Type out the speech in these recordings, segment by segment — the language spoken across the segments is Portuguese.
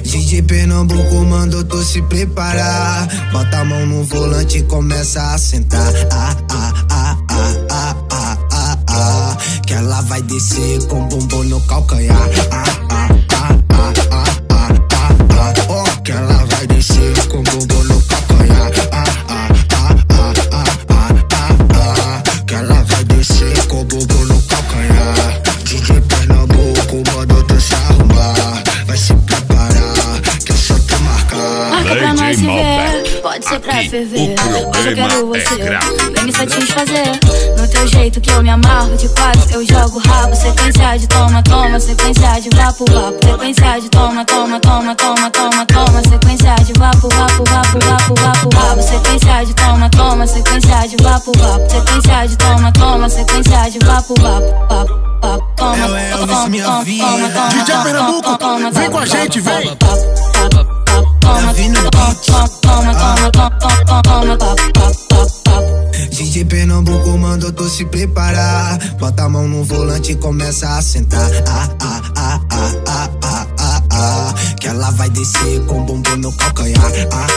DJ Pernambuco mandou tu se preparar. Bota a mão no volante e começa a sentar. Que ela vai descer com bumbum no calcanhar. Que ela vai descer com bumbum no calcanhar. Que ela vai descer com bumbum no calcanhar. DJ Pernambuco mandou tu se arrumar. Vai se preparar, que é só tu marcar. Marca pra nós se ver, pode ser pra ferver. Hoje eu quero você, vem me satisfazer. No teu jeito que eu me amarro de quatro, eu jogo rabo. Sequência de toma, toma, sequência de vapo, vapo. Sequência de toma, toma, toma, toma, toma, toma. Sequência de vapo, vapo, vapo, vapo, vapo, vapo. Sequência de toma, toma, sequência de vapo, vapo. Sequência de toma, toma, sequência de vapo, vapo, vapo. Ela é Elvis, minha vida. DJ Pernambuco, vem com a gente, vem. DJ Pernambuco mandou tu se preparar. Bota a mão no volante e começa a sentar. Que ela vai descer com bumbum no calcanhar.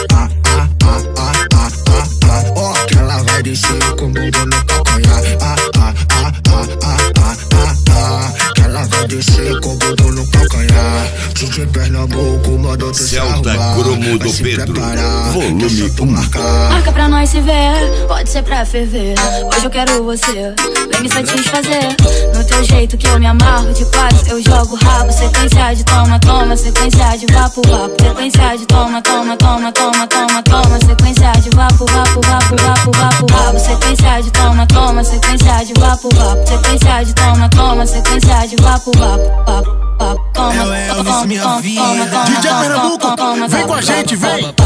Que ela vai descer com bumbum no calcanhar. Que ela vai descer com bumbum no calcanhar. DJ Pernambuco mandou tu se arrumar. Celta Cromo do Pedro, volume 1. Marca pra nós se ver, pode ser pra ferver. Hoje eu quero você, vem me satisfazer. No teu jeito que eu me amarro de quatro, eu jogo rabo. Sequência de toma, toma, sequência de vapo, vapo. Sequência de toma, toma, toma, toma, toma, toma. Sequência de vapo, vapo, vapo, vapo, vapo, vapo. Sequência de toma, toma, sequência de vapo, vapo. Sequência de toma, toma, sequência de vapo, vapo, vapo. Ela é Elvis, minha vida. DJ Pernambuco, vem com a gente, vem.